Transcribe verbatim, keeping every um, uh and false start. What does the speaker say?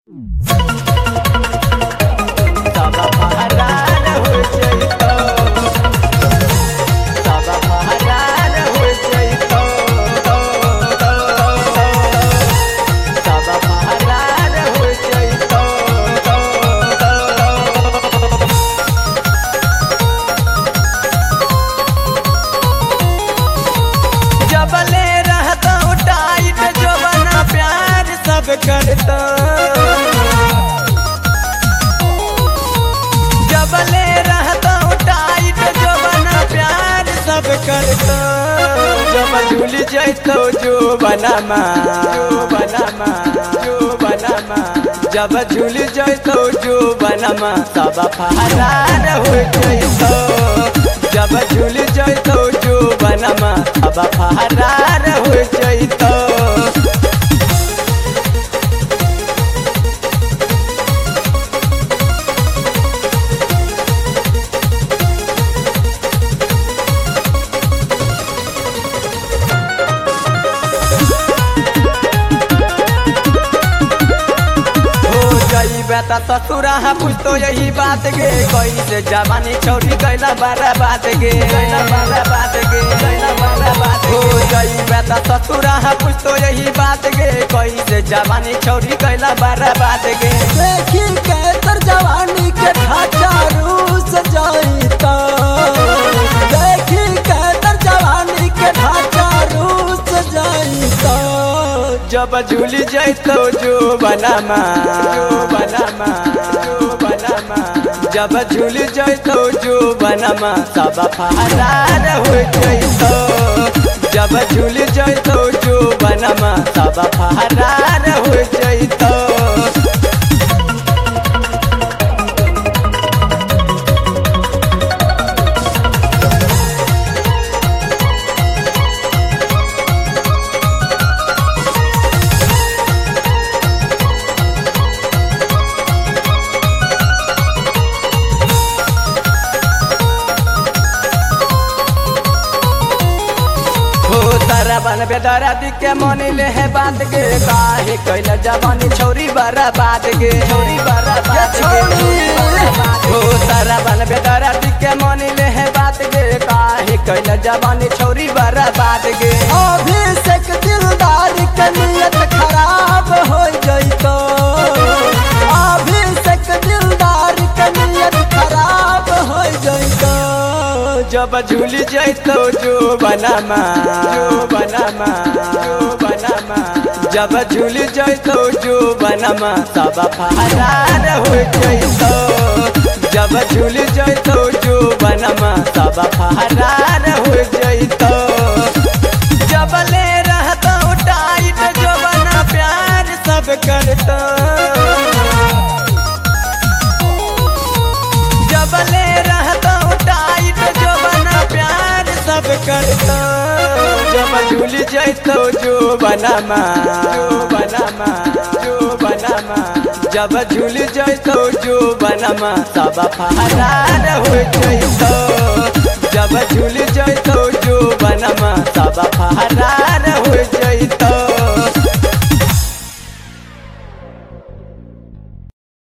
करता जबले रहता टाइट जो बना प्यार सब करता जब झूल जैतो जो बना जो बना जो बना जब झूल जैतो जो बना सब फहरार हो जैतो जब झूल जैतो जो बना सब फहरार हो जैतो बेटा ससुरा कुछ तो यही बात गे कोई से जवानी छोड़ी कैला बारा बात गे कैला बारा बात गे कैला बारा बात हो गई बेटा ससुरा कुछ तो यही बात गे कोई से जवानी छोड़ी कैला बारा बात गे देखी के तर जवानी के ढांचा रूस जाई तो देखी के तर जवानी के ढांचा रूस जाई तो जब झूल जैतो जो बना जो बना जो बना जब झूल जैतो जो बना सब फहरार हो जैतो जब झूल जैतो जो बना सब फहरार हो जैतो बन बेदरा दिखे मनी ले है बात गे काहे कैला जवानी छोरी बरा बात गे छोरी बरा बात गे हो तारा बन बेदरा दिखे मनी ले है बात गे काहे कैला जवानी छोरी बरा बात गे अभिषेक दिलदार के नियत खराब हो जइतो अभिषेक दिलदार के नियत खराब हो जइतो जब झूल जैतो जो बना जो बना जो बना जब झूल जैतो जो बना सब फहरार हो जैतो जब झूल जैतो जो बना सब फहरार हो जैतो जबले रहता टाइट जो बना प्यार सब करता जबले रहता टाइट जो बना प्यार सब करता जब झूल जैतो जो बना जो बना जो बना जब झूल जैतो जो बना सब फहरार हो जैतो जब झूल जैतो जो बना सब फहरार